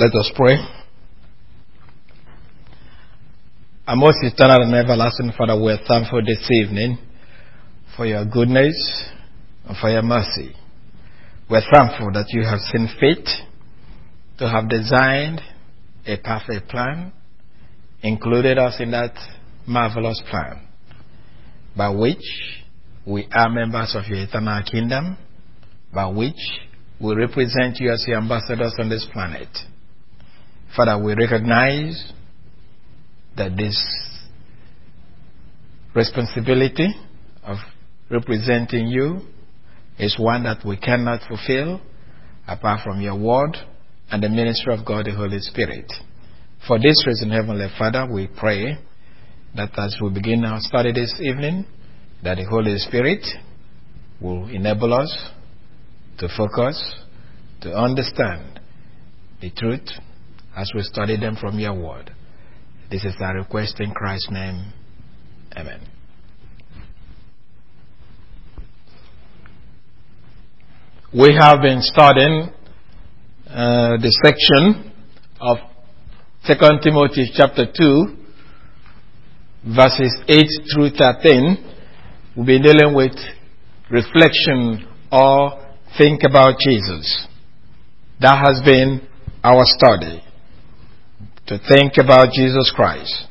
Let us pray. Our most eternal and everlasting Father, we are thankful this evening for your goodness and for your mercy. We are thankful that you have seen fit to have designed a perfect plan, included us in that marvelous plan, by which we are members of your eternal kingdom, by which we represent you as your ambassadors on this planet. Father, we recognize that this responsibility of representing you is one that we cannot fulfill apart from your word and the ministry of God, the Holy Spirit. For this reason, Heavenly Father, we pray that as we begin our study this evening, that the Holy Spirit will enable us to focus, to understand the truth as we study them from your word. This is our request in Christ's name. Amen. We have been studying the section of 2 Timothy chapter 2, verses 8 through 13. We'll be dealing with reflection or think about Jesus. That has been our study. To think about Jesus Christ.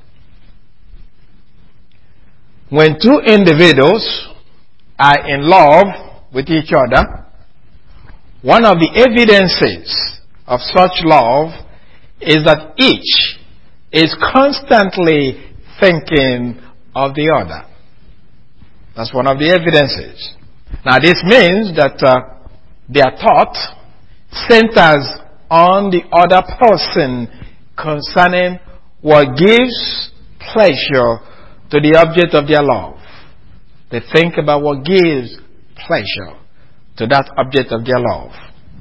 When two individuals are in love with each other, one of the evidences of such love is that each is constantly thinking of the other. That's one of the evidences. Now this means that their thought centers on the other person concerning what gives pleasure to the object of their love. They think about what gives pleasure to that object of their love.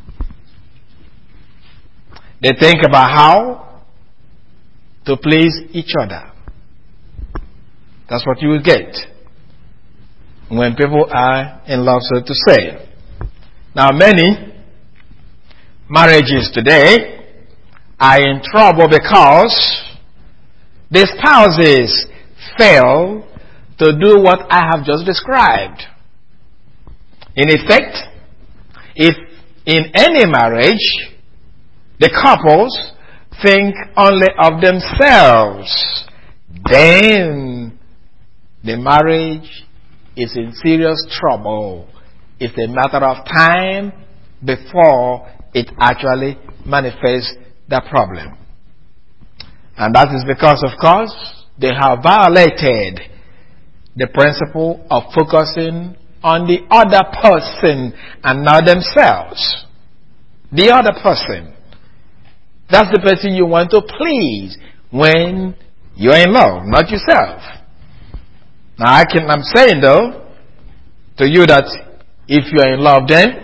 They think about how to please each other. That's what you will get when people are in love, so to say. Now, many marriages today are in trouble because the spouses fail to do what I have just described. In effect, if in any marriage the couples think only of themselves, then the marriage is in serious trouble. It's a matter of time before it actually manifests the problem. And that is because, of course, they have violated the principle of focusing on the other person and not themselves. The other person. That's the person you want to please when you're in love, not yourself. Now I'm saying though to you that if you're in love then,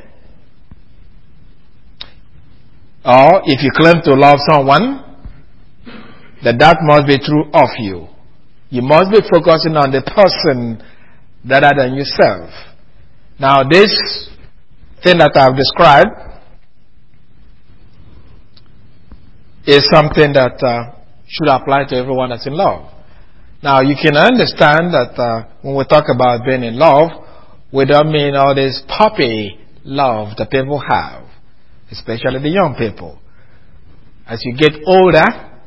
or if you claim to love someone, that must be true of you. You must be focusing on the person rather than yourself. Now this thing that I've described is something that should apply to everyone that's in love. Now you can understand that when we talk about being in love, we don't mean all this puppy love that people have. Especially the young people. As you get older,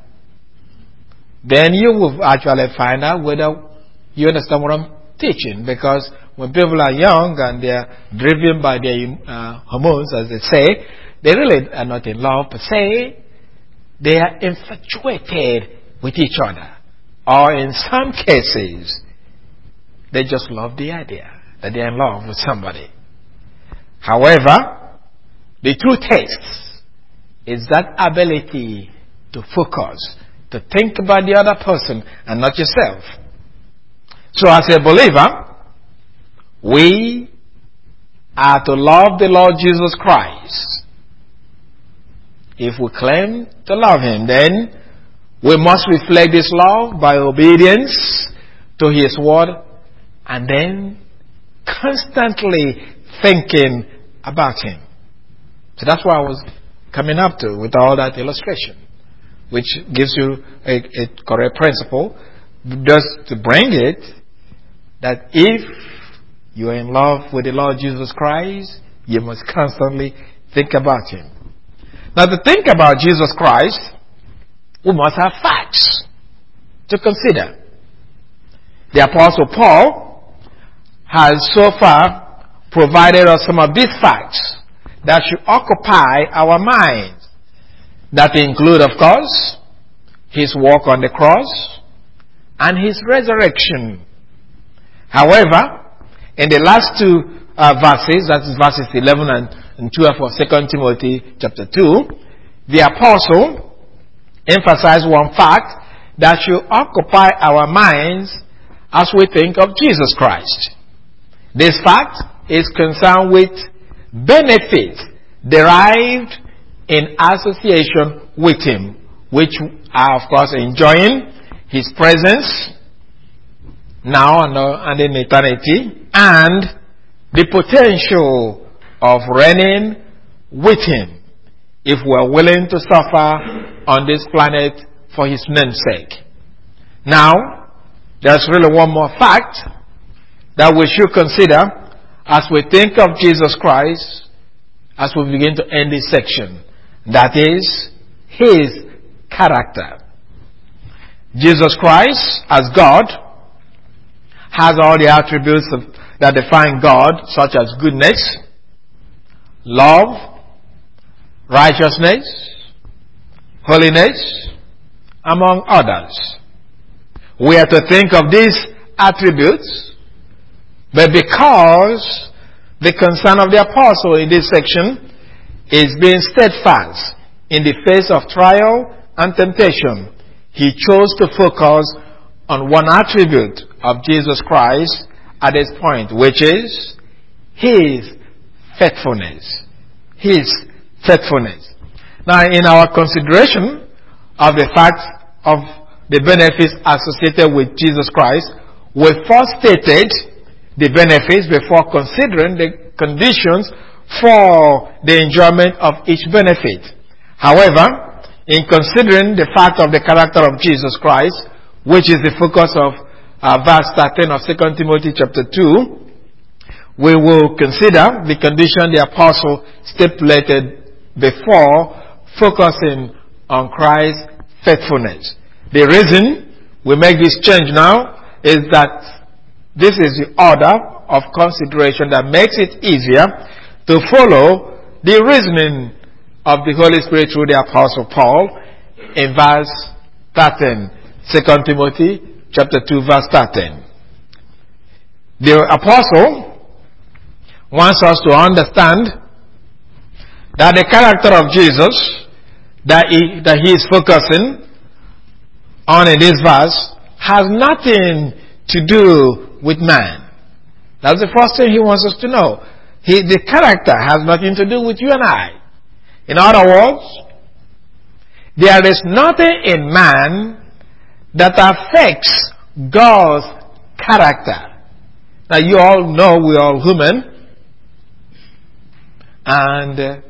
then you will actually find out whether you understand what I'm teaching. Because when people are young and they're driven by their hormones, as they say, they really are not in love per se. They are infatuated with each other. Or in some cases, they just love the idea that they're in love with somebody. However, the true test is that ability to focus, to think about the other person and not yourself. So as a believer, we are to love the Lord Jesus Christ. If we claim to love Him, then we must reflect this love by obedience to His word and then constantly thinking about Him. So that's why I was coming up to with all that illustration, which gives you a correct principle, just to bring it, that if you are in love with the Lord Jesus Christ, you must constantly think about Him. Now, to think about Jesus Christ, we must have facts to consider. The Apostle Paul has so far provided us some of these facts that should occupy our minds. That include, of course, His work on the cross and His resurrection. However, in the last two verses, that is verses 11 and 12 of 2 Timothy chapter 2, the apostle emphasized one fact that should occupy our minds as we think of Jesus Christ. This fact is concerned with benefits derived in association with Him, which are, of course, enjoying His presence now and in eternity, and the potential of reigning with Him if we are willing to suffer on this planet for His name's sake. Now, there's really one more fact that we should consider as we think of Jesus Christ as we begin to end this section. That is His character. Jesus Christ, as God, has all the attributes that define God, such as goodness, love, righteousness, holiness, among others. We are to think of these attributes, but because the concern of the apostle in this section is being steadfast in the face of trial and temptation, he chose to focus on one attribute of Jesus Christ at this point, which is His faithfulness. His faithfulness. Now, in our consideration of the fact of the benefits associated with Jesus Christ, we first stated the benefits before considering the conditions for the enjoyment of each benefit. However, in considering the fact of the character of Jesus Christ, which is the focus of verse 13 of 2 Timothy chapter 2, we will consider the condition the apostle stipulated before focusing on Christ's faithfulness. The reason we make this change now is that this is the order of consideration that makes it easier to follow the reasoning of the Holy Spirit through the Apostle Paul in verse 13, 2 Timothy chapter 2 verse 13. The Apostle wants us to understand that the character of Jesus that he is focusing on in this verse has nothing to do with man. That's the first thing he wants us to know. The character has nothing to do with you and I. In other words, there is nothing in man that affects God's character. Now, you all know we're all human, and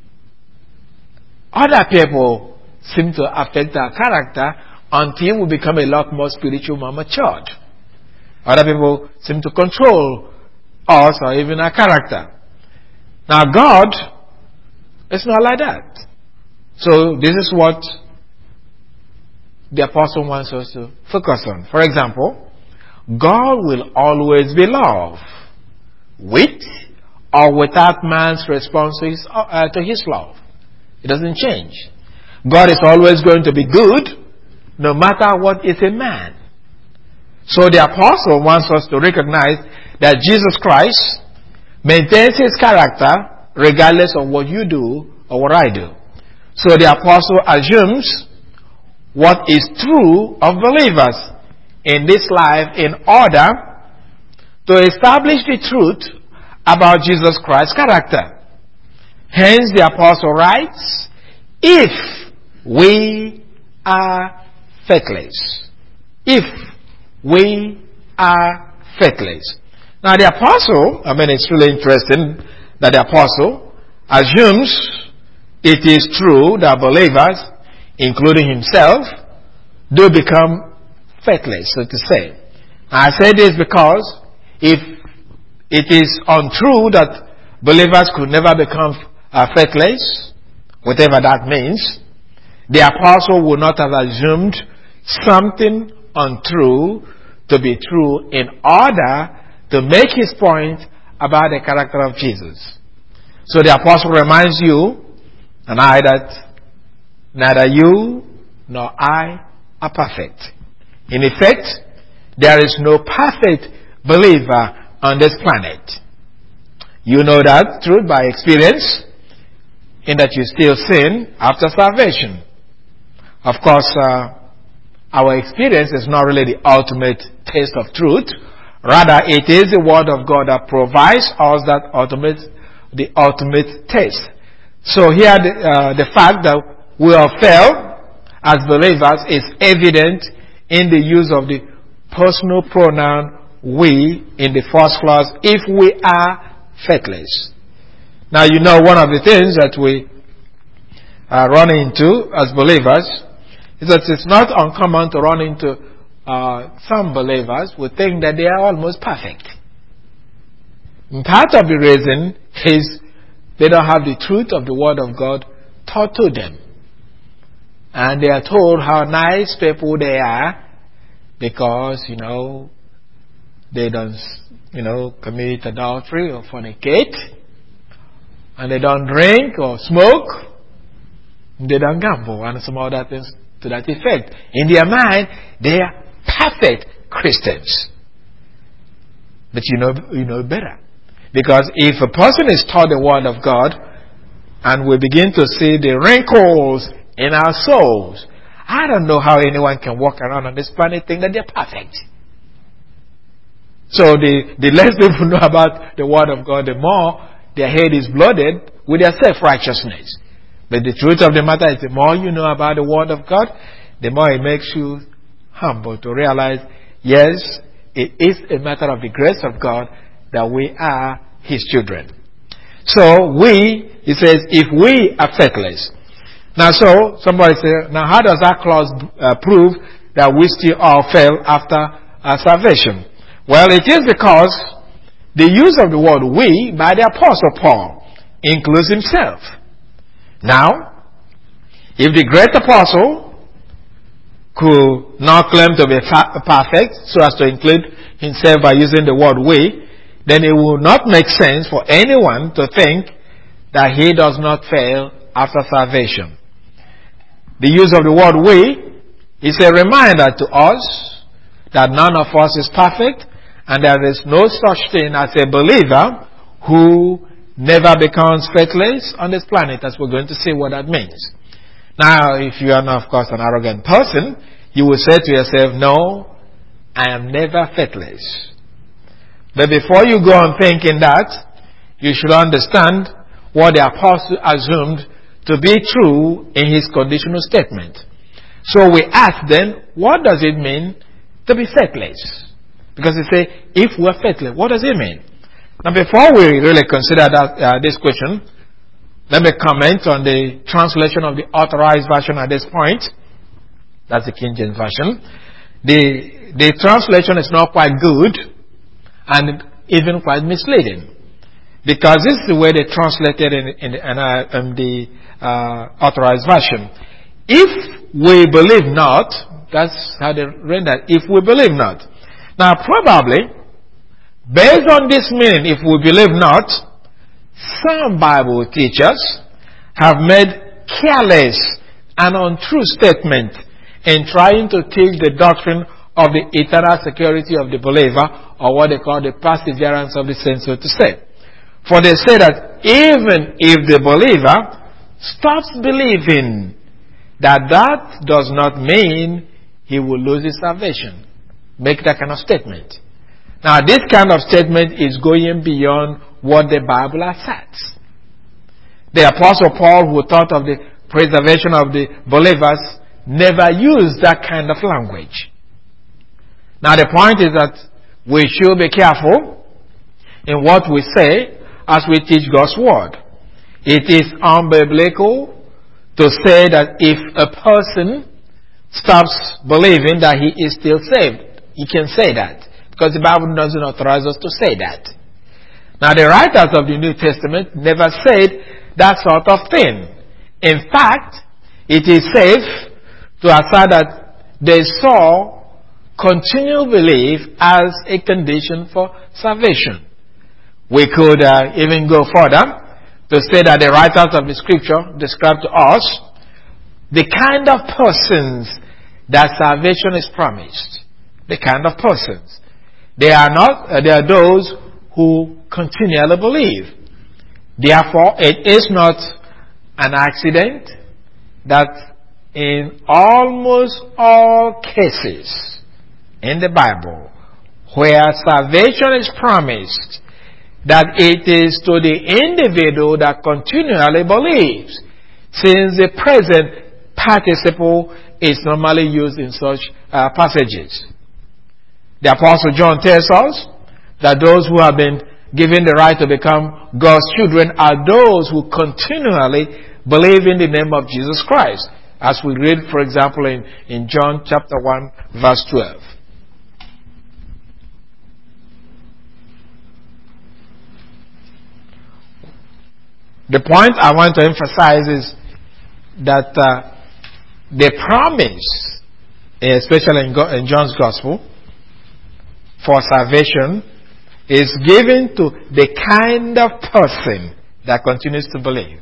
other people seem to affect our character until we become a lot more spiritual, more matured. Other people seem to control us or even our character. Now, God is not like that. So, this is what the apostle wants us to focus on. For example, God will always be love, with or without man's response to His love. It doesn't change. God is always going to be good, no matter what is a man. So the apostle wants us to recognize that Jesus Christ maintains His character regardless of what you do or what I do. So the apostle assumes what is true of believers in this life in order to establish the truth about Jesus Christ's character. Hence the apostle writes, if we are faithless. If we are faithless. Now the apostle, it's really interesting that the apostle assumes it is true that believers, including himself, do become faithless, so to say. I say this because if it is untrue that believers could never become faithless, whatever that means, the apostle would not have assumed something untrue to be true in order to make his point about the character of Jesus. So the apostle reminds you and I that neither you nor I are perfect. In effect, there is no perfect believer on this planet. You know that truth by experience, in that you still sin after salvation. Of course, our experience is not really the ultimate taste of truth. Rather, it is the Word of God that provides us the ultimate taste. So here, the fact that we have failed as believers is evident in the use of the personal pronoun we in the first clause, if we are faithless. Now, you know, one of the things that we run into as believers is that it's not uncommon to run into some believers who think that they are almost perfect. And part of the reason is they don't have the truth of the Word of God taught to them. And they are told how nice people they are because, they don't, commit adultery or fornicate. And they don't drink or smoke. They don't gamble and some other things to that effect. In their mind, they are perfect Christians. But you know better. Because if a person is taught the Word of God and we begin to see the wrinkles in our souls, I don't know how anyone can walk around on this planet thinking that they're perfect. So the less people know about the Word of God, the more their head is blooded with their self-righteousness. But the truth of the matter is, the more you know about the Word of God, the more it makes you humble to realize, yes, it is a matter of the grace of God that we are His children. So he says, if we are faithless. Now, so somebody say, now how does that clause prove that we still all fail after our salvation? Well, it is because the use of the word we by the Apostle Paul includes himself. Now, if the great apostle could not claim to be perfect so as to include himself by using the word we, then it would not make sense for anyone to think that he does not fail after salvation. The use of the word we is a reminder to us that none of us is perfect and there is no such thing as a believer who never becomes faithless on this planet, as we're going to see what that means. Now, if you are not, of course, an arrogant person, you will say to yourself, no, I am never faithless. But before you go on thinking that, you should understand what the apostle assumed to be true in his conditional statement. So we ask then, what does it mean to be faithless? Because they say, if we're faithless, what does it mean? Now before we really consider this question, let me comment on the translation of the Authorized Version at this point. That's the King James Version. The translation is not quite good and even quite misleading. Because this is the way they translated in the Authorized Version. If we believe not, that's how they render it. If we believe not. Now probably, based on this meaning, if we believe not, some Bible teachers have made careless and untrue statement in trying to teach the doctrine of the eternal security of the believer, or what they call the perseverance of the saints, so to say. For they say that even if the believer stops believing, that does not mean he will lose his salvation. Make that kind of statement. Now, this kind of statement is going beyond what the Bible asserts. The Apostle Paul, who thought of the preservation of the believers, never used that kind of language. Now, the point is that we should be careful in what we say as we teach God's Word. It is unbiblical to say that if a person stops believing that he is still saved. He can say that, because the Bible doesn't authorize us to say that. Now, the writers of the New Testament never said that sort of thing. In fact, it is safe to assert that they saw continual belief as a condition for salvation. We could even go further to say that the writers of the Scripture describe to us the kind of persons that salvation is promised. The kind of persons. They are those who continually believe. Therefore, it is not an accident that in almost all cases in the Bible where salvation is promised, that it is to the individual that continually believes, since the present participle is normally used in such passages. The Apostle John tells us that those who have been given the right to become God's children are those who continually believe in the name of Jesus Christ, as we read, for example, in John chapter 1, verse 12. The point I want to emphasize is that the promise, especially in John's Gospel, for salvation is given to the kind of person that continues to believe.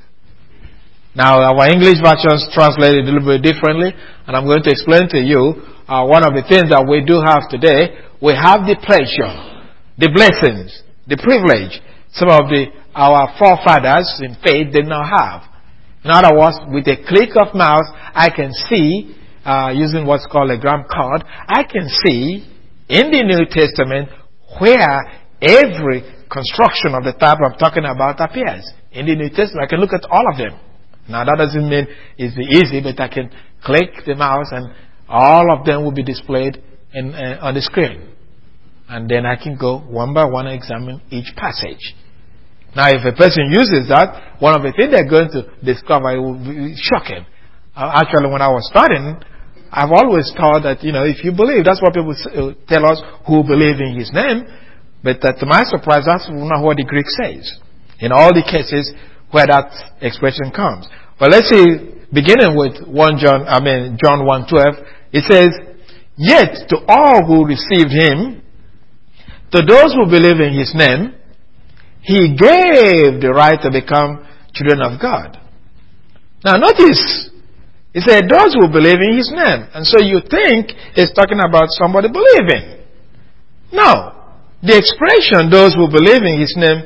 Now, our English versions translate it a little bit differently, and I'm going to explain to you one of the things that we do have today. We have the pleasure, the blessings, the privilege some of our forefathers in faith did not have. In other words, with a click of mouse, I can see, using what's called a gram card, I can see in the New Testament where every construction of the type I'm talking about appears. In the New Testament, I can look at all of them. Now, that doesn't mean it's easy, but I can click the mouse and all of them will be displayed on the screen. And then I can go one by one and examine each passage. Now, if a person uses that, one of the things they're going to discover will be shocking. Actually, when I was studying, I've always thought that, if you believe, that's what people tell us who believe in His name. But to my surprise, that's not what the Greek says. In all the cases where that expression comes. But let's see, beginning with John 1:12, it says, "Yet to all who received Him, to those who believe in His name, He gave the right to become children of God." Now notice, He said, those who believe in His name. And so you think it's talking about somebody believing. No. The expression, those who believe in His name,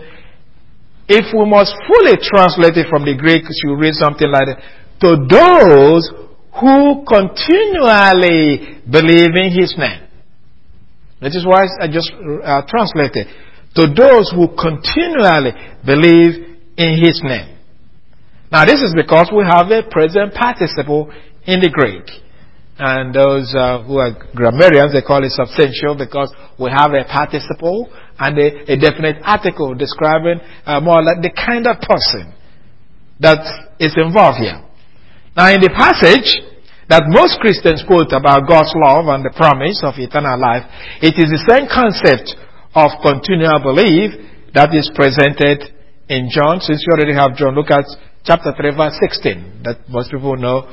if we must fully translate it from the Greek, you read something like that, to those who continually believe in His name. That is why I just translated. To those who continually believe in His name. Now, this is because we have a present participle in the Greek. And those who are grammarians, they call it substantial because we have a participle and a definite article describing more like the kind of person that is involved here. Now, in the passage that most Christians quote about God's love and the promise of eternal life, it is the same concept of continual belief that is presented in John. Since you already have John, look at chapter 3, verse 16, that most people know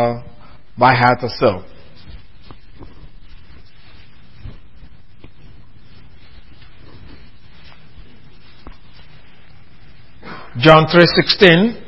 by heart or so. John 3:16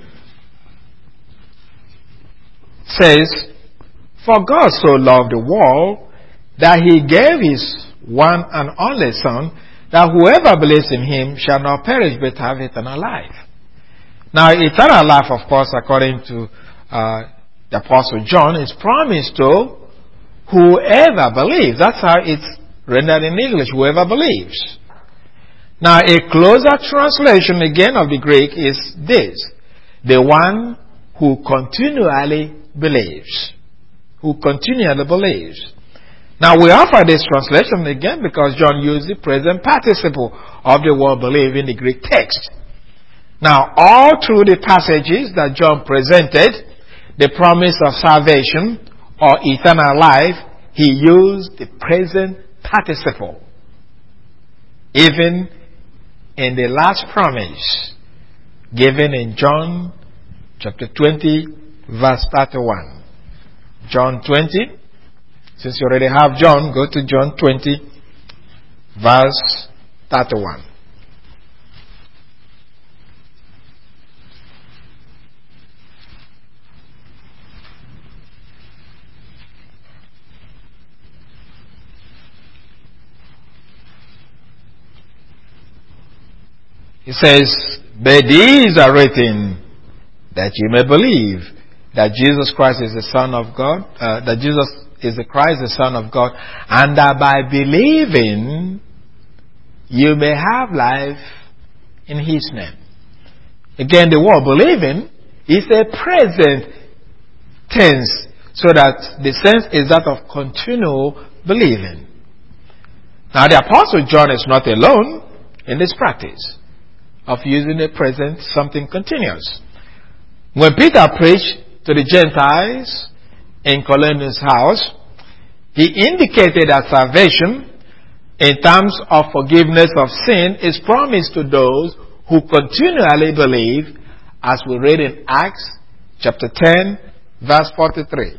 says, "For God so loved the world that He gave His one and only Son, that whoever believes in Him shall not perish but have eternal life." Now, eternal life, of course, according to the Apostle John, is promised to whoever believes. That's how it's rendered in English, whoever believes. Now, a closer translation again of the Greek is this: the one who continually believes. Who continually believes. Now, we offer this translation again because John used the present participle of the word believe in the Greek text. Now, all through the passages that John presented, the promise of salvation or eternal life, he used the present participle. Even in the last promise given in John chapter 20, verse 31. John 20. Since you already have John, go to John 20, verse 31. It says, "But these are written that you may believe that Jesus Christ is the Son of God, that Jesus is the Christ, the Son of God, and that by believing you may have life in His name." Again, the word believing is a present tense, so that the sense is that of continual believing. Now, the Apostle John is not alone in this practice of using the present something continuous. When Peter preached to the Gentiles in Cornelius' house, he indicated that salvation in terms of forgiveness of sin is promised to those who continually believe, as we read in Acts chapter 10, verse 43.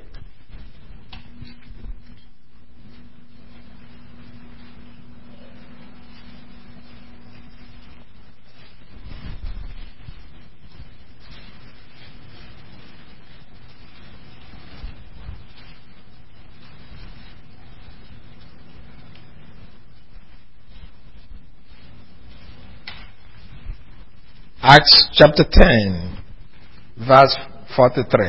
Acts chapter 10, verse 43.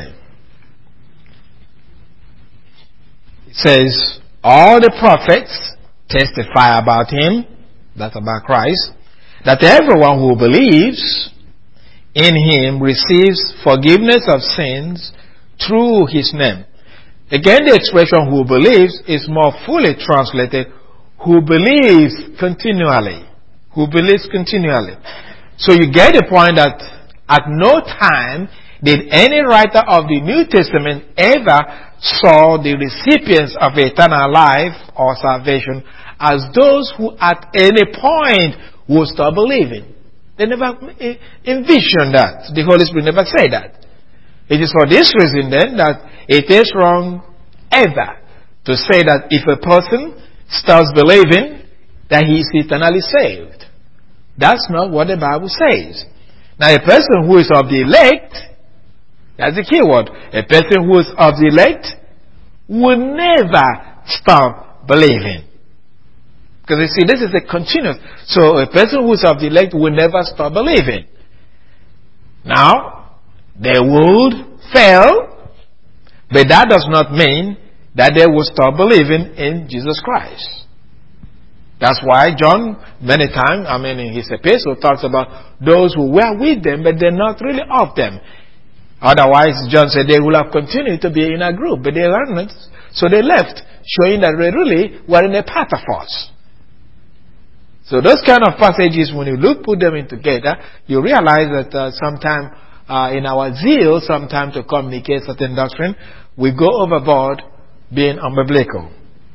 It says, "All the prophets testify about Him," that's about Christ, "that everyone who believes in Him receives forgiveness of sins through His name." Again, the expression "who believes" is more fully translated "who believes continually." Who believes continually. So you get the point that at no time did any writer of the New Testament ever saw the recipients of eternal life or salvation as those who at any point would stop believing. They never envisioned that. The Holy Spirit never said that. It is for this reason then that it is wrong ever to say that if a person starts believing that he is eternally saved. That's not what the Bible says. Now, a person who is of the elect, that's the key word, a person who is of the elect will never stop believing. Because you see, this is a continuous. So a person who is of the elect will never stop believing. Now, they would fail, but that does not mean that they will stop believing in Jesus Christ. That's why John, many times, in his epistle, talks about those who were with them, but they're not really of them. Otherwise, John said they will have continued to be in a group, but they are not. So they left, showing that they really were in a part of us. So those kind of passages, when you put them in together, you realize that sometimes in our zeal, sometimes to communicate certain doctrine, we go overboard being unbiblical.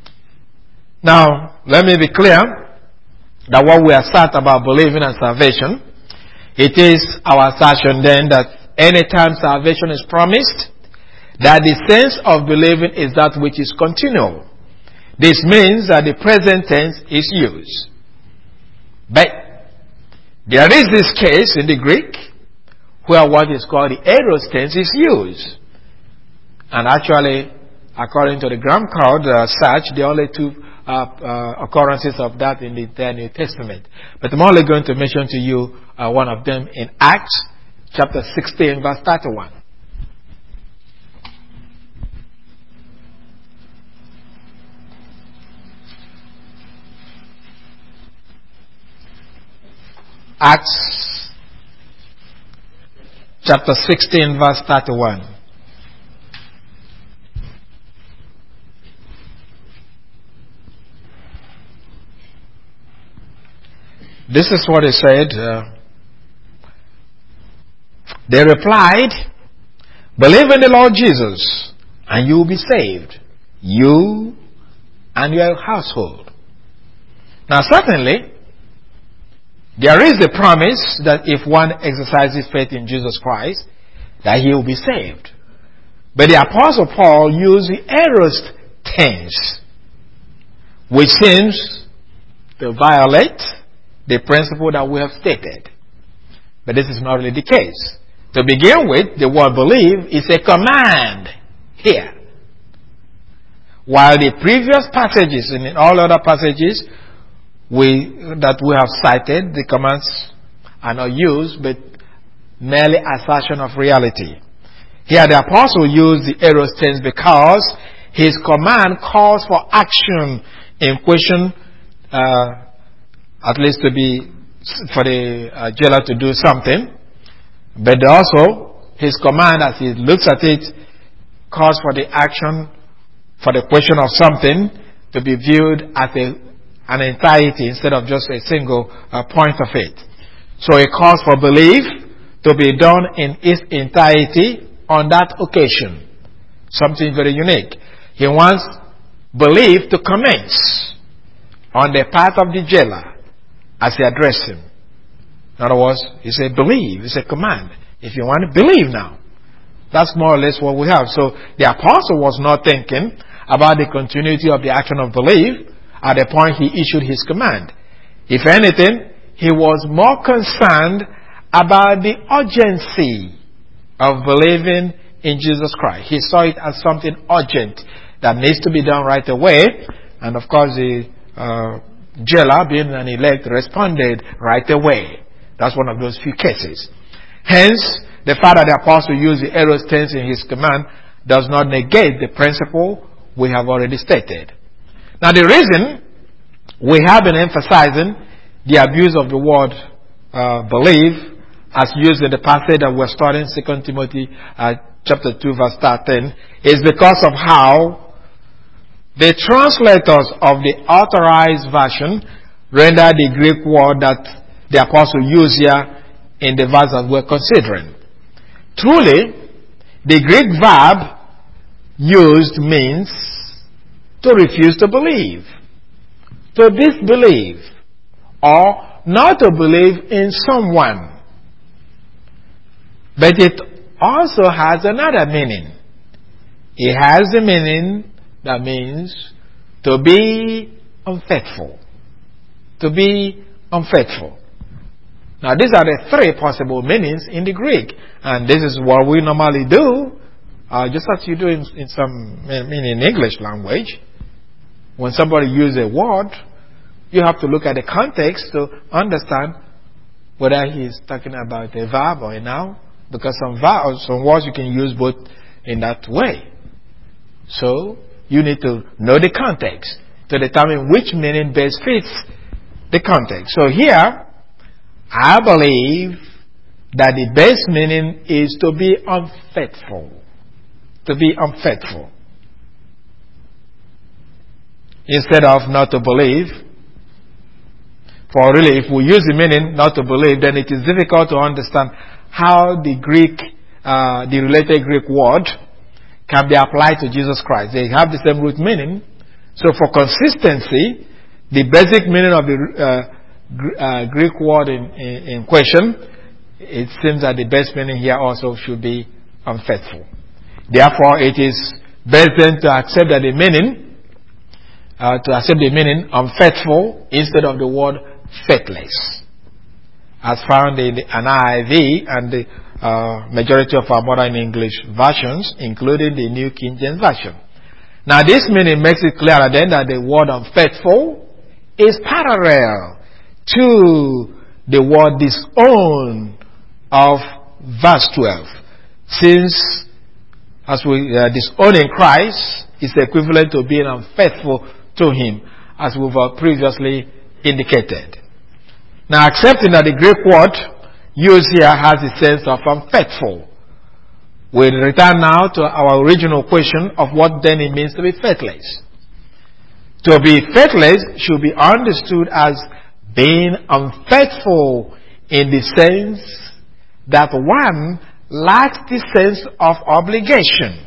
Now, let me be clear that what we assert about believing and salvation, it is our assertion then that anytime salvation is promised, that the sense of believing is that which is continual. This means that the present tense is used. But there is this case in the Greek where what is called the aorist tense is used. And actually, according to the Graham Code search, the only two occurrences of that in the entire New Testament. But I'm only going to mention to you one of them in Acts chapter 16, verse 31. Acts chapter 16, verse 31. This is what he said. They replied, believe in the Lord Jesus, and you will be saved, you and your household. Now certainly, there is a promise that if one exercises faith in Jesus Christ, that he will be saved. But the Apostle Paul used the aorist tense, which seems to violate the principle that we have stated. But this is not really the case. To begin with, the word believe is a command here. While the previous passages and in all other passages that we have cited, the commands are not used, but merely assertion of reality. Here the apostle used the aorist tense because his command calls for action in question, at least for the jailer to do something. But also, his command, as he looks at it, calls for the action, for the question of something to be viewed as an entirety instead of just a single point of it. So it calls for belief to be done in its entirety on that occasion. Something very unique. He wants belief to commence on the part of the jailer as he addressed him. In other words, he said believe. It's a command. If you want to believe now. That's more or less what we have. So the apostle was not thinking about the continuity of the action of belief at the point he issued his command. If anything, he was more concerned about the urgency of believing in Jesus Christ. He saw it as something urgent that needs to be done right away. And of course, the jailer, being an elect, responded right away. That's one of those few cases. Hence, the fact that the apostle used the aorist tense in his command does not negate the principle we have already stated. Now, the reason we have been emphasizing the abuse of the word believe as used in the passage that we're studying, 2 Timothy chapter 2 verse 13, is because of how the translators of the authorized version render the Greek word that the apostle used here in the verse that we're considering. Truly, the Greek verb used means to refuse to believe, to disbelieve, or not to believe in someone. But it also has another meaning. It has the meaning that means to be unfaithful. To be unfaithful. Now, these are the three possible meanings in the Greek. And this is what we normally do, just as you do in English language. When somebody uses a word, you have to look at the context to understand whether he's talking about a verb or a noun. Because some words you can use both in that way. So, you need to know the context to determine which meaning best fits the context. So here, I believe that the best meaning is to be unfaithful. To be unfaithful. Instead of not to believe. For really, if we use the meaning not to believe, then it is difficult to understand how the related Greek word can be applied to Jesus Christ. They have the same root meaning. So for consistency, the basic meaning of the Greek word in question, it seems that the best meaning here also should be unfaithful. Therefore, it is best then to accept that the meaning, unfaithful instead of the word faithless, as found in the NIV and the majority of our modern English versions, including the New King James Version. Now, this meaning makes it clearer then that the word unfaithful is parallel to the word disown of verse 12. Since, as we disowning Christ is equivalent to being unfaithful to Him, as we've previously indicated. Now, accepting that the Greek word used here has the sense of unfaithful, we return now to our original question of what then it means to be faithless. To be faithless should be understood as being unfaithful in the sense that one lacks the sense of obligation.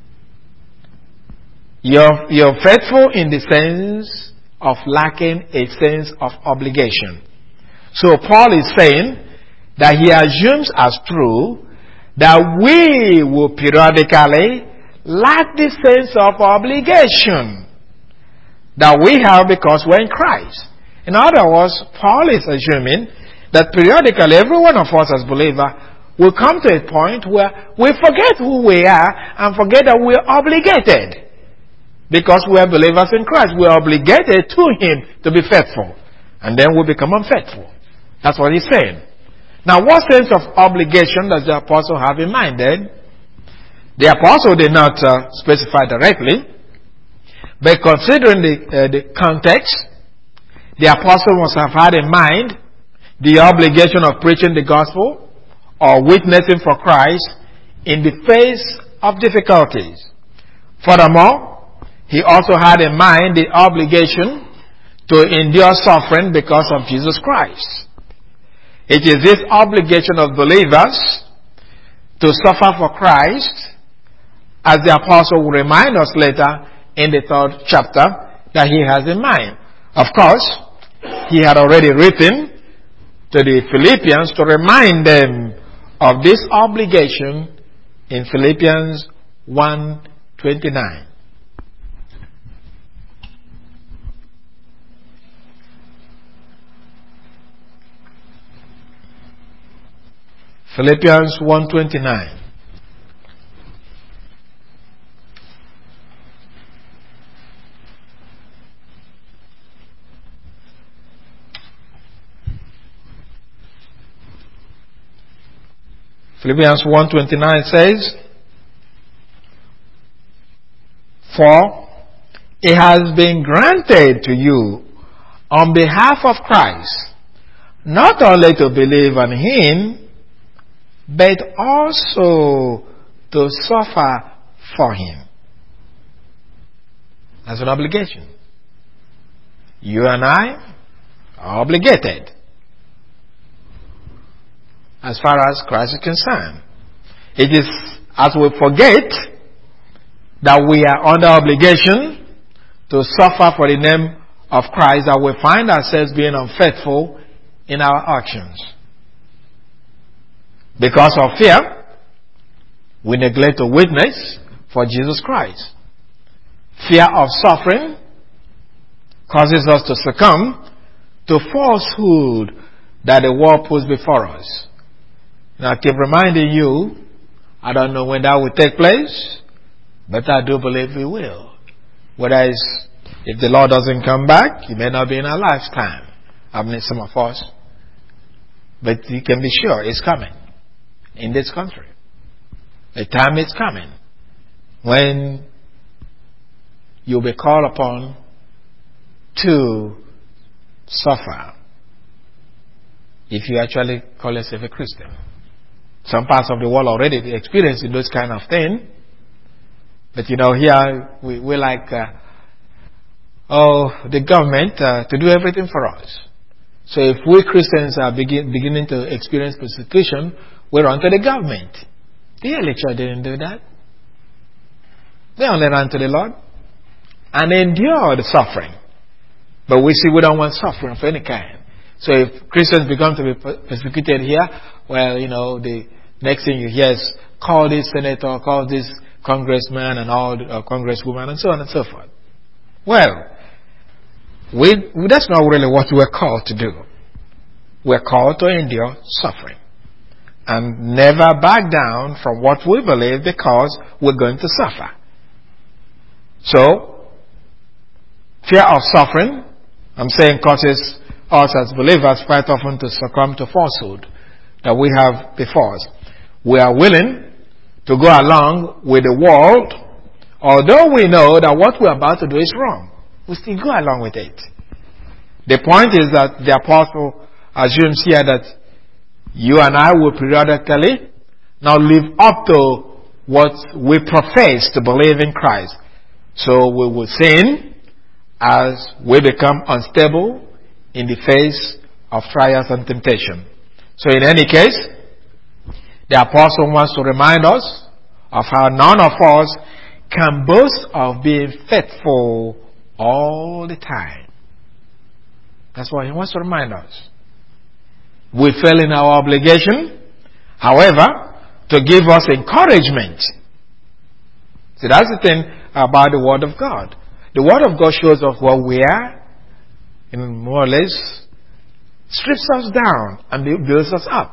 You're faithful in the sense of lacking a sense of obligation. So Paul is saying that he assumes as true that we will periodically lack the sense of obligation that we have because we're in Christ. In other words, Paul is assuming that periodically every one of us as believers will come to a point where we forget who we are and forget that we're obligated. Because we are believers in Christ, we are obligated to Him to be faithful. And then we become unfaithful. That's what he's saying. Now, what sense of obligation does the apostle have in mind then? The apostle did not specify directly. But considering the context, the apostle must have had in mind the obligation of preaching the gospel or witnessing for Christ in the face of difficulties. Furthermore, he also had in mind the obligation to endure suffering because of Jesus Christ. It is this obligation of believers to suffer for Christ, as the apostle will remind us later in the 3rd chapter, that he has in mind. Of course, he had already written to the Philippians to remind them of this obligation in Philippians 1:29. Philippians 1:29. Philippians 1:29 says, "For it has been granted to you on behalf of Christ, not only to believe on Him, but also to suffer for Him." That's an obligation. You and I are obligated as far as Christ is concerned. It is as we forget that we are under obligation to suffer for the name of Christ that we find ourselves being unfaithful in our actions. Because of fear, we neglect to witness for Jesus Christ. Fear of suffering causes us to succumb to falsehood that the world puts before us. Now I keep reminding you, I don't know when that will take place, but I do believe it will. Whether it's, if the Lord doesn't come back, it may not be in our lifetime. I mean, some of us. But you can be sure it's coming in this country. A time is coming when you'll be called upon to suffer if you actually call yourself a Christian. Some parts of the world already experiencing those kind of things. But here we're like, the government to do everything for us. So if we Christians are beginning to experience persecution, we run to the government. The early church didn't do that. They only ran to the Lord and endured suffering. But we see we don't want suffering of any kind. So if Christians become to be persecuted here, the next thing you hear is call this senator, call this congressman and all congresswoman and so on and so forth. Well, that's not really what we're called to do. We're called to endure suffering and never back down from what we believe because we're going to suffer. So, fear of suffering, I'm saying, causes us as believers quite often to succumb to falsehood that we have before us. We are willing to go along with the world, although we know that what we're about to do is wrong. We still go along with it. The point is that the apostle assumes here that you and I will periodically now live up to what we profess to believe in Christ. So we will sin as we become unstable in the face of trials and temptation. So in any case, The apostle wants to remind us of how none of us can boast of being faithful all the time. That's what he wants to remind us. We fail in our obligation, however, to give us encouragement. See, that's the thing about the Word of God. The Word of God shows us what we are, and more or less strips us down and builds us up.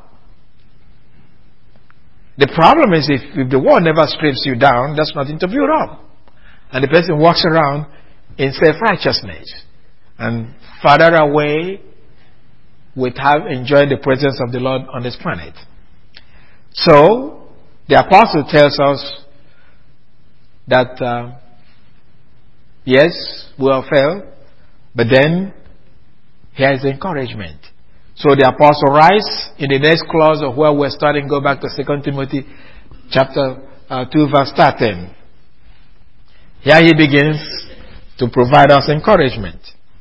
The problem is if the Word never strips you down, there's nothing to build up. And the person walks around in self-righteousness and further away without enjoying the presence of the Lord on this planet. So, the apostle tells us that, yes, we have failed, but then here is encouragement. So the apostle writes in the next clause of where we're starting, go back to 2 Timothy chapter 2 verse 13. Here he begins to provide us encouragement.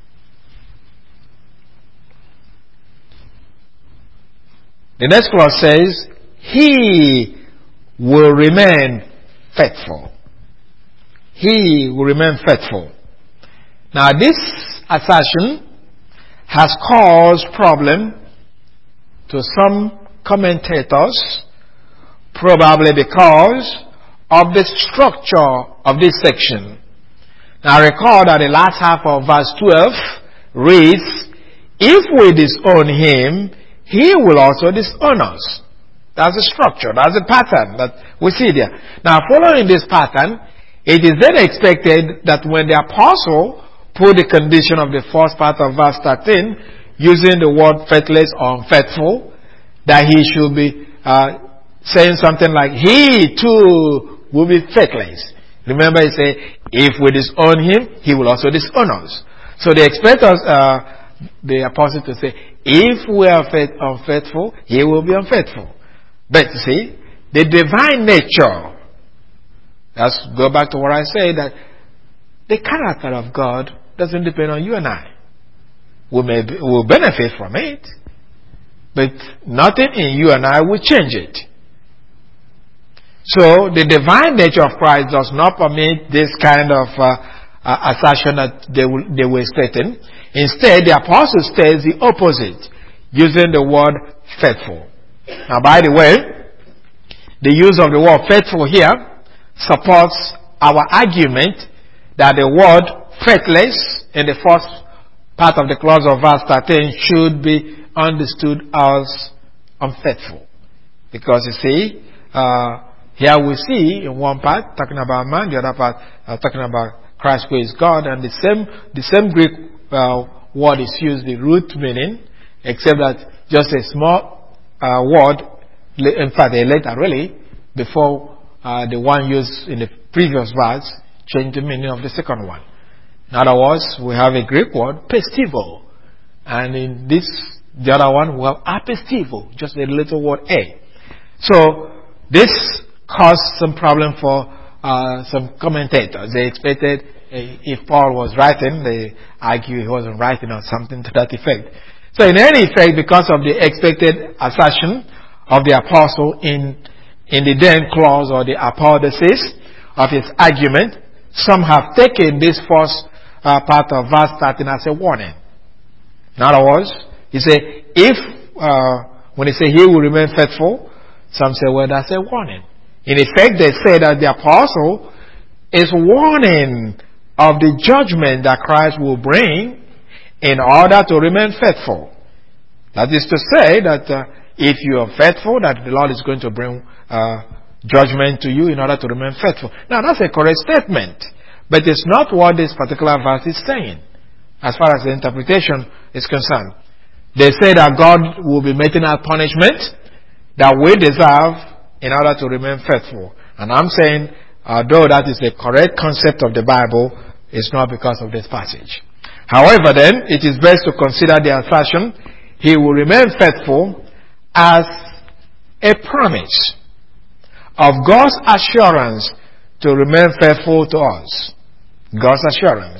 The next clause says, he will remain faithful. He will remain faithful. Now this assertion has caused problem to some commentators, probably because of the structure of this section. Now recall that the last half of verse 12 reads, if we disown him, he will also disown us. That's the structure, that's the pattern that we see there. Now following this pattern, it is then expected that when the apostle put the condition of the first part of verse 13, using the word faithless or unfaithful, that he should be saying something like, he too will be faithless. Remember he said, if we disown him, he will also disown us. So they expect us, the apostle to say, if we are unfaithful, he will be unfaithful. But you see, the divine nature, let's go back to what I said, that the character of God doesn't depend on you and I. We'll benefit from it, but nothing in you and I will change it. So the divine nature of Christ does not permit this kind of assertion that they were stating. Instead, the apostle states the opposite, using the word faithful. Now, by the way, the use of the word faithful here supports our argument that the word faithless in the first part of the clause of verse 13 should be understood as unfaithful. Because you see, here we see in one part talking about man, the other part talking about Christ who is God, and the same Greek word is used, the root meaning, except that just a small word, in fact a letter really, before the one used in the previous verse, changed the meaning of the second one. In other words, we have a Greek word, pestivo. And in this, the other one, we have apestivo, just a little word a. So, this caused some problem for some commentators. They expected, if Paul was writing, they argue he wasn't writing or something to that effect. So in any effect, because of the expected assertion of the apostle in the then clause or the apodosis of his argument, some have taken this first part of verse 13 as a warning. In other words, he said, when he said he will remain faithful, some say, well, that's a warning. In effect, they say that the apostle is warning of the judgment that Christ will bring in order to remain faithful. That is to say that if you are faithful, that the Lord is going to bring judgment to you in order to remain faithful. Now, that's a correct statement, but it's not what this particular verse is saying, as far as the interpretation is concerned. They say that God will be meting out punishment that we deserve in order to remain faithful. And I'm saying, though that is the correct concept of the Bible, it's not because of this passage. However then, it is best to consider the assertion, he will remain faithful, as a promise of God's assurance to remain faithful to us. God's assurance.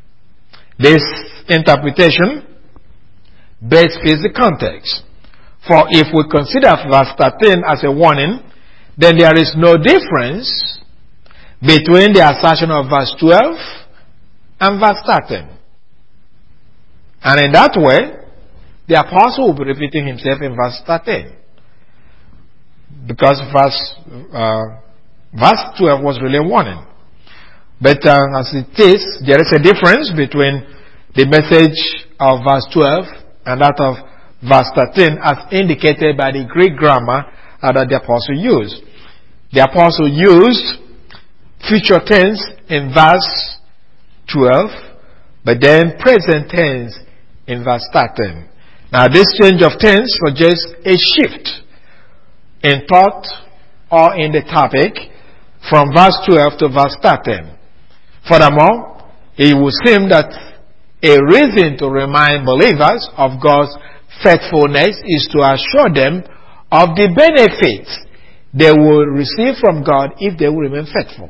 This interpretation best fits the context. For For if we consider verse 13 as a warning, then there is no difference between the assertion of verse 12 and verse 13. And in that way, the apostle will be repeating himself in verse 13. Because verse 12 was really a warning. But as it is, there is a difference between the message of verse 12 and that of verse 13 as indicated by the Greek grammar that the apostle used. The apostle used future tense in verse 12, but then present tense in verse 13. Now this change of tense suggests a shift in thought or in the topic from verse 12 to verse 13. Furthermore, it would seem that a reason to remind believers of God's faithfulness is to assure them of the benefits they will receive from God if they will remain faithful.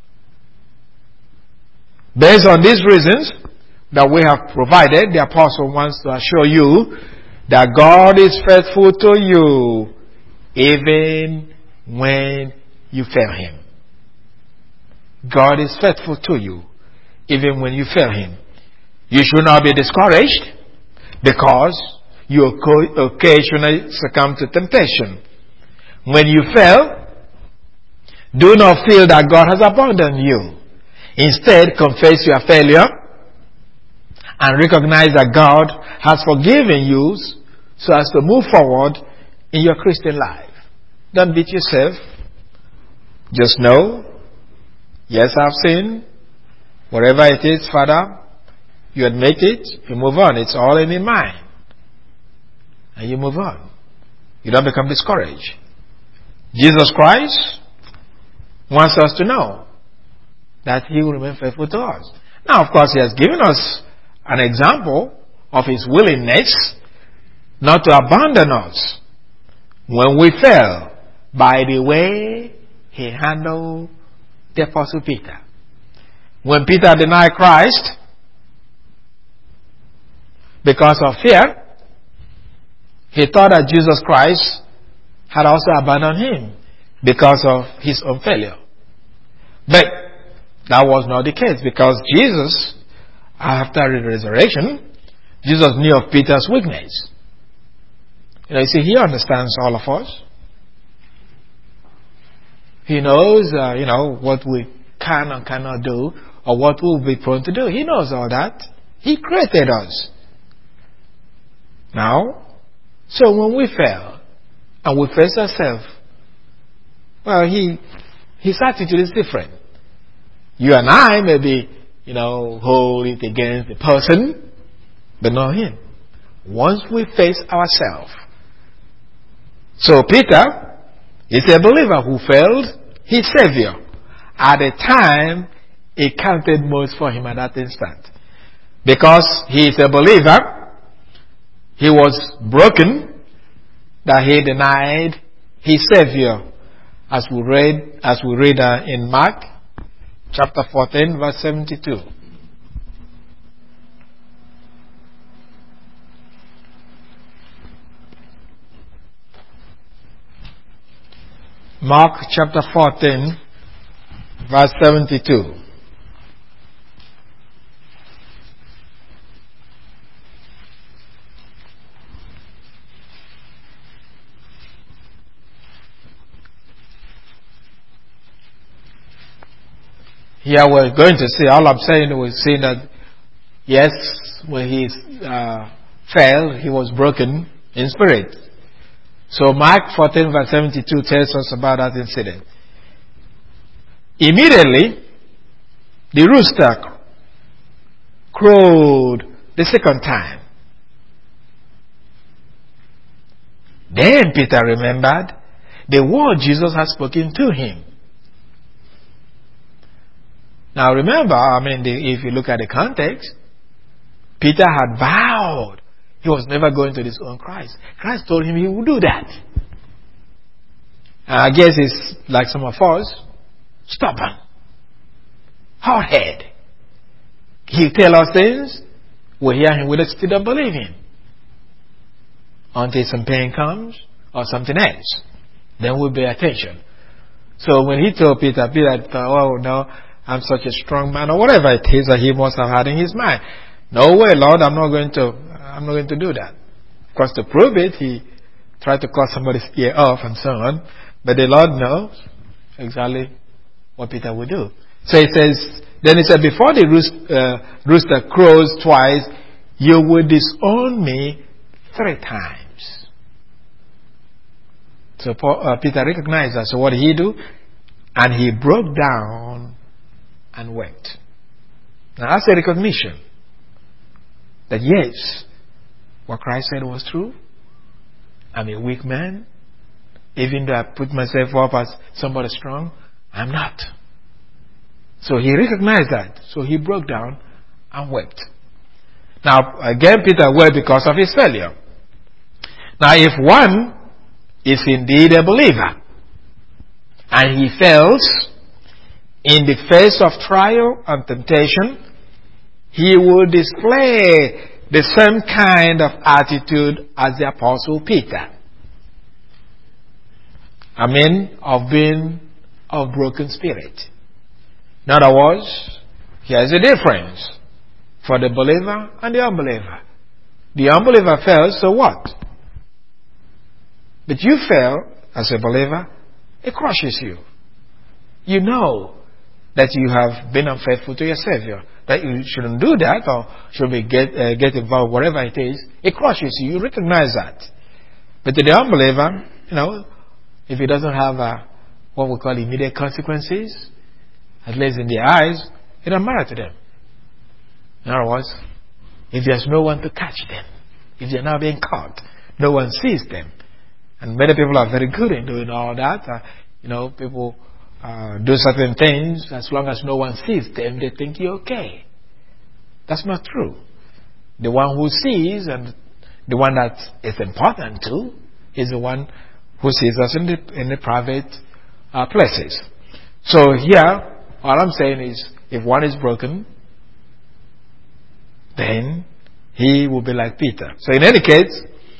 Based on these reasons that we have provided, the apostle wants to assure you that God is faithful to you even when you fail Him. God is faithful to you even when you fail Him. You should not be discouraged because you occasionally succumb to temptation. When you fail, do not feel that God has abandoned you. Instead, confess your failure and recognize that God has forgiven you so as to move forward in your Christian life. Don't beat yourself. Just know, yes, I've sinned. Whatever it is, Father, you admit it, you move on. It's all in your mind. And you move on. You don't become discouraged. Jesus Christ wants us to know that He will remain faithful to us. Now, of course, He has given us an example of His willingness not to abandon us when we fail by the way He handled the Apostle Peter. When Peter denied Christ because of fear, he thought that Jesus Christ had also abandoned him because of his own failure. But that was not the case, because Jesus, after the resurrection, Jesus knew of Peter's weakness. You see, He understands all of us. He knows, what we can and cannot do, or what we'll be prone to do. He knows all that. He created us. Now, so when we fail, and we face ourselves, well, His attitude is different. You and I may be, hold it against the person, but not Him. Once we face ourselves. So Peter is a believer who failed his Savior at a time it counted most for him at that instant. Because he is a believer, he was broken that he denied his Savior, as we read in Mark chapter 14 verse 72. Mark chapter 14 verse 72. Here we're going to see, all I'm saying, we're seeing that, yes, when he fell, he was broken in spirit. So Mark 14 verse 72 tells us about that incident. Immediately, the rooster crowed the second time. Then Peter remembered the word Jesus had spoken to him. Now remember, if you look at the context, Peter had vowed he was never going to disown Christ. Christ told him he would do that. I guess it's like some of us, stubborn, hard-headed. He tell us things, we hear him, we still don't believe him. until some pain comes or something else. Then we'll pay attention. So when he told Peter, Peter thought, oh no, I'm such a strong man, or whatever it is that he must have had in his mind. No way, Lord, I'm not going to do that. Of course, to prove it, he tried to cut somebody's ear off and so on. But the Lord knows exactly what Peter would do. So he says, then he said, before the rooster crows twice, you will disown me 3 times. So Peter recognized that. So what did he do? And he broke down and wept. Now that's a recognition that yes, what Christ said was true. I'm a weak man. Even though I put myself up as somebody strong, I'm not. So he recognized that. So he broke down and wept. Now, again, Peter wept because of his failure. Now, if one is indeed a believer and he fails in the face of trial and temptation, he will display the same kind of attitude as the Apostle Peter. I mean, of being of broken spirit. In other words, here's the difference for the believer and the unbeliever. The unbeliever fails, so what? But you fail as a believer, it crushes you. You know that you have been unfaithful to your Savior, that you shouldn't do that or should be get involved, whatever it is. It crushes you. You recognize that. But to the unbeliever, if he doesn't have what we call immediate consequences, at least in their eyes, it doesn't matter to them. In other words, if there's no one to catch them, if they're not being caught, no one sees them. And many people are very good in doing all that. People do certain things. As long as no one sees them, they think you're okay. That's not true. The one who sees and the one that is important to is the one who sees us in the private places. So here, what I'm saying is, if one is broken, then he will be like Peter. So in any case,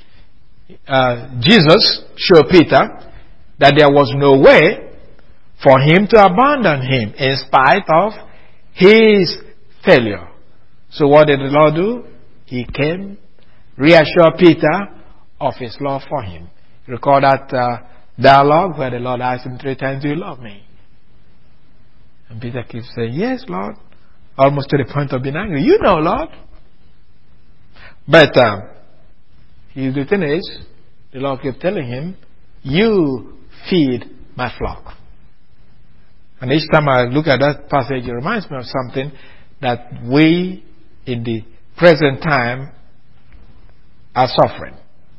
Jesus showed Peter that there was no way for him to abandon him in spite of his failure. So what did the Lord do? He came, reassured Peter of his love for him. Recall that dialogue where the Lord asked him 3 times, do you love me? And Peter keeps saying, yes, Lord. Almost to the point of being angry. You know, Lord. But the thing is, the Lord kept telling him, you feed my flock. And each time I look at that passage, it reminds me of something that we in the present time are suffering.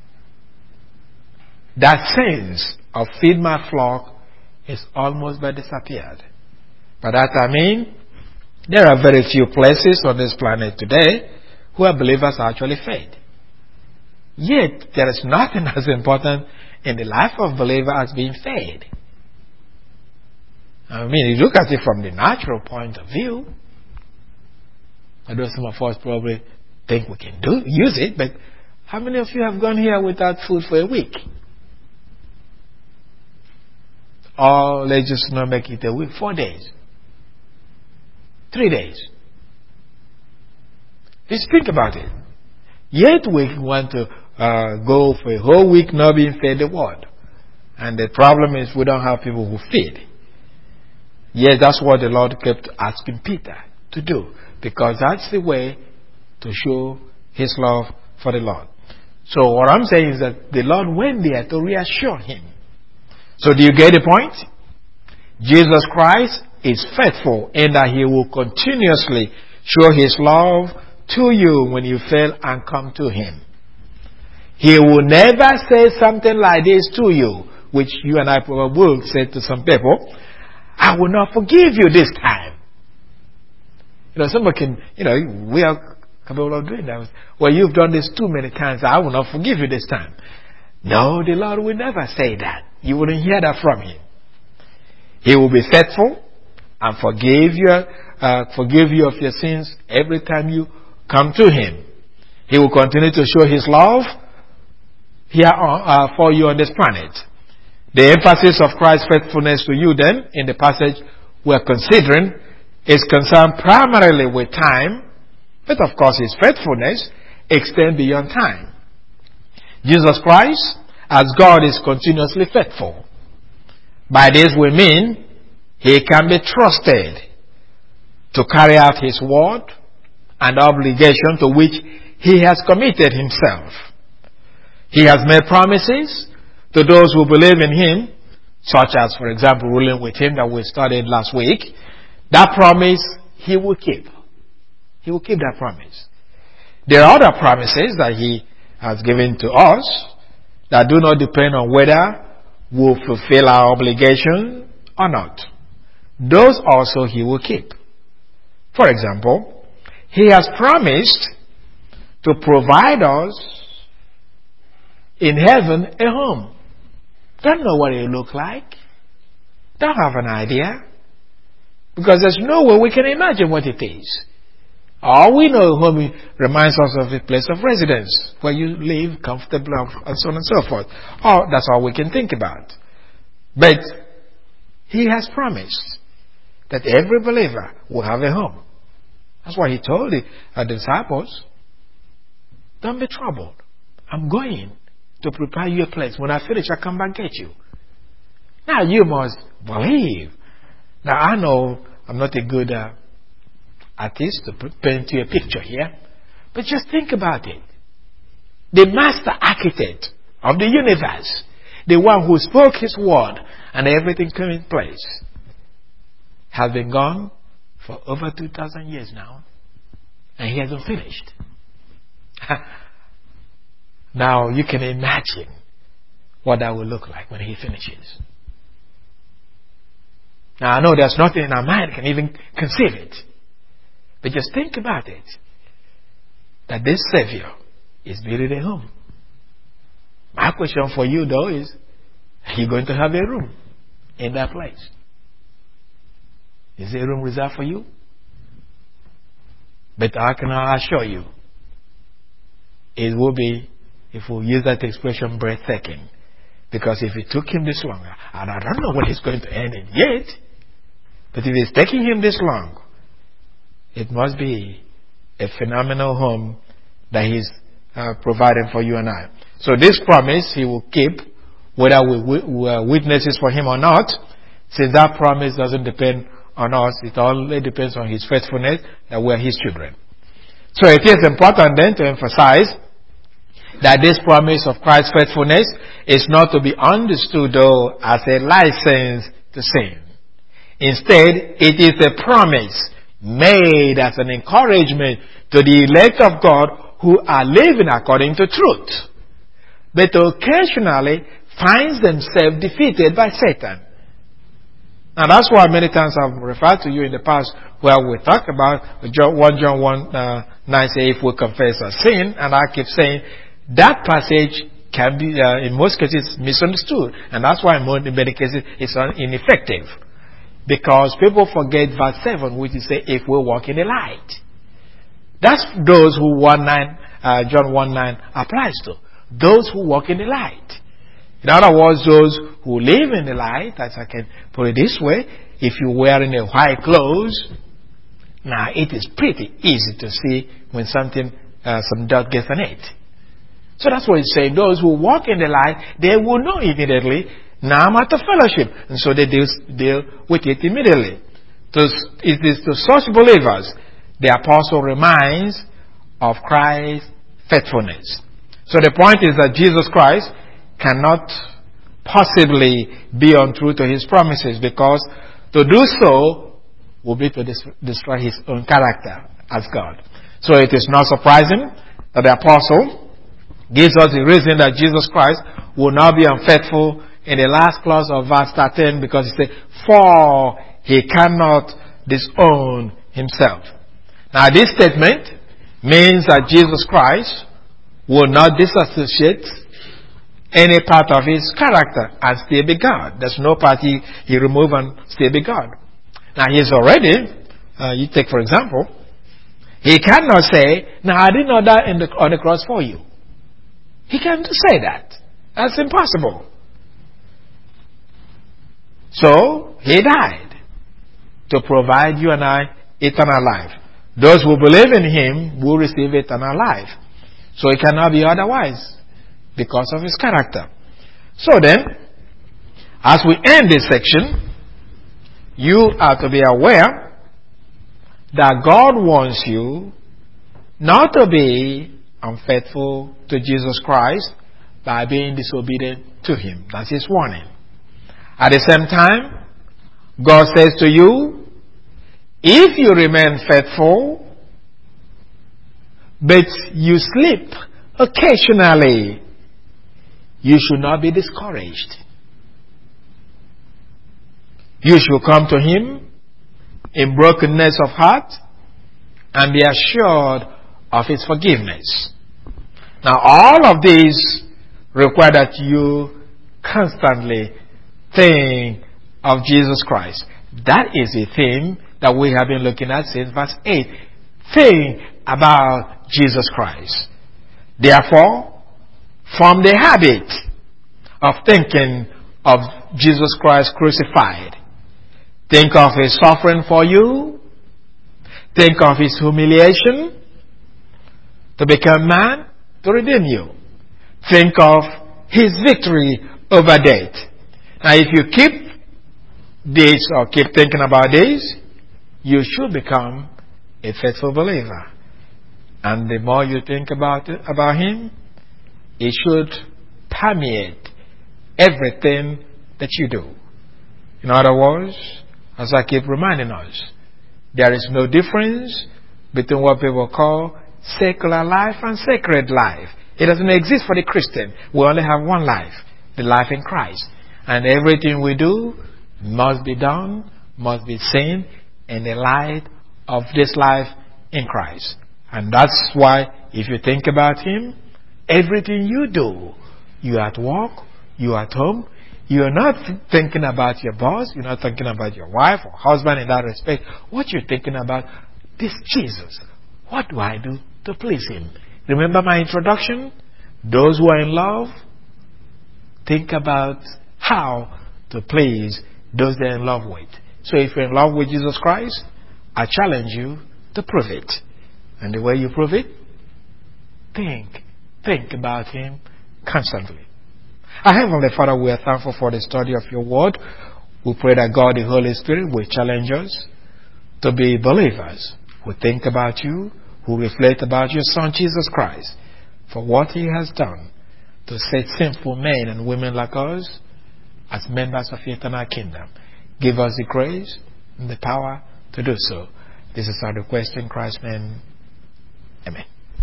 That sense of feed my flock is almost disappeared. By that I mean, there are very few places on this planet today where believers are actually fed. Yet, there is nothing as important in the life of a believer as being fed. I mean, you look at it from the natural point of view. Although some of us probably think we can use it, but how many of you have gone here without food for a week? Or let's just not make it a week, 4 days. 3 days. Just think about it. Yet we want to go for a whole week not being fed the word. And the problem is we don't have people who feed. Yes, that's what the Lord kept asking Peter to do. Because that's the way to show his love for the Lord. So what I'm saying is that the Lord went there to reassure him. So do you get the point? Jesus Christ is faithful in that he will continuously show his love to you when you fail and come to him. He will never say something like this to you, which you and I probably will say to some people, I will not forgive you this time. Somebody can, we are capable of doing that. Well, you've done this too many times, I will not forgive you this time. No, the Lord will never say that. You wouldn't hear that from him. He will be faithful and forgive you of your sins every time you come to him. He will continue to show his love, here for you on this planet. The emphasis of Christ's faithfulness to you then, in the passage we're considering, is concerned primarily with time, but of course his faithfulness extends beyond time. Jesus Christ, as God, is continuously faithful. By this we mean he can be trusted to carry out his word and obligation to which he has committed himself. He has made promises to those who believe in him, such as, for example, ruling with him that we studied last week. That promise he will keep. He will keep that promise. There are other promises that he has given to us that do not depend on whether we'll fulfill our obligation or not. Those also he will keep. For example, he has promised to provide us in heaven a home. Don't know what it look like. Don't have an idea. Because there's no way we can imagine what it is. All we know, home reminds us of a place of residence where you live comfortably and so on and so forth. Oh, that's all we can think about. But he has promised that every believer will have a home. That's why he told the disciples, don't be troubled. I'm going to prepare you a place. When I finish, I'll come back and get you. Now you must believe. Now I know I'm not a good artist to paint you a picture here, but just think about it. The master architect of the universe, the one who spoke his word and everything came in place, has been gone for over 2,000 years now, and he hasn't finished. Now you can imagine what that will look like when he finishes. Now I know there's nothing in our mind can even conceive it. But just think about it. That this Savior is building a home. My question for you though is, are you going to have a room in that place? Is there a room reserved for you? But I can assure you, it will be, if we use that expression, breathtaking. Because if it took him this long, and I don't know when he's going to end it yet, but if it's taking him this long, it must be a phenomenal home that he's providing for you and I. So this promise he will keep, whether we are witnesses for him or not. Since that promise doesn't depend on us, it only depends on his faithfulness that we are his children. So it is important then to emphasize that this promise of Christ's faithfulness is not to be understood though as a license to sin. Instead, it is a promise made as an encouragement to the elect of God who are living according to truth, but occasionally finds themselves defeated by Satan. Now that's why many times I've referred to you in the past where we talk about 1 John 1:9 say if we confess our sin, and I keep saying that passage can be in most cases misunderstood, and that's why in many cases it's ineffective. Because people forget verse 7, which is say, if we walk in the light. That's those who John 1:9 applies to. Those who walk in the light. In other words, those who live in the light, as I can put it this way, if you're wearing a white clothes, now it is pretty easy to see when something, some dirt gets on it. So that's what it's saying. Those who walk in the light, they will know immediately, now I'm at the fellowship. And so they deal with it immediately. It is to such believers the apostle reminds of Christ's faithfulness. So the point is that Jesus Christ cannot possibly be untrue to his promises, because to do so will be to destroy his own character as God. So it is not surprising that the apostle gives us the reason that Jesus Christ will not be unfaithful in the last clause of verse 13, because he said, for he cannot disown himself. Now this statement means that Jesus Christ will not disassociate any part of his character and still be God. There's no part he remove and still be God. Now he's already, you take for example, he cannot say, now I did not die on the cross for you. He can't say that. That's impossible. So, He died to provide you and I eternal life. Those who believe in Him will receive eternal life. So it cannot be otherwise because of His character. So then, as we end this section, you are to be aware that God wants you not to be unfaithful to Jesus Christ by being disobedient to Him. That's His warning. At the same time, God says to you, if you remain faithful, but you slip occasionally, you should not be discouraged. You should come to Him in brokenness of heart and be assured of His forgiveness. Now, all of these require that you constantly think of Jesus Christ. That is a theme that we have been looking at since verse 8. Think about Jesus Christ. Therefore, form the habit of thinking of Jesus Christ crucified. Think of His suffering for you. Think of His humiliation to become man, to redeem you. Think of His victory over death. Now, if you keep this or keep thinking about this, you should become a faithful believer. And the more you think about Him, it should permeate everything that you do. In other words, as I keep reminding us, there is no difference between what people call secular life and sacred life. It doesn't exist for the Christian. We only have one life, the life in Christ. And everything we do must be done, must be seen in the light of this life in Christ. And that's why if you think about Him, everything you do, you at work, you at home, you're not thinking about your boss, you're not thinking about your wife or husband in that respect. What you're thinking about, this Jesus, what do I do to please Him? Remember my introduction? Those who are in love, think about how to please those they're in love with. So if you're in love with Jesus Christ, I challenge you to prove it. And the way you prove it, think about Him constantly. Our Heavenly Father, we are thankful for the study of Your Word. We pray that God, the Holy Spirit, will challenge us to be believers who think about You, who reflect about Your Son, Jesus Christ, for what He has done to set sinful men and women like us as members of Your eternal kingdom. Give us the grace and the power to do so. This is our request in Christ's name. Amen.